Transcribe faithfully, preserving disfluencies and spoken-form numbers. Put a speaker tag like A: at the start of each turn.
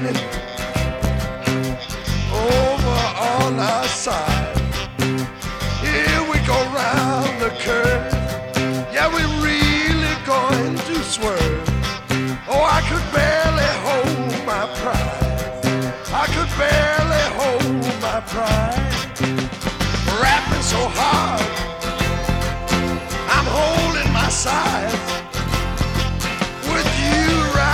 A: spinning over on our side. Here we go round the curve. Yeah, we're really going to swerve. Oh, I could barely hold my pride. I could barely hold my pride.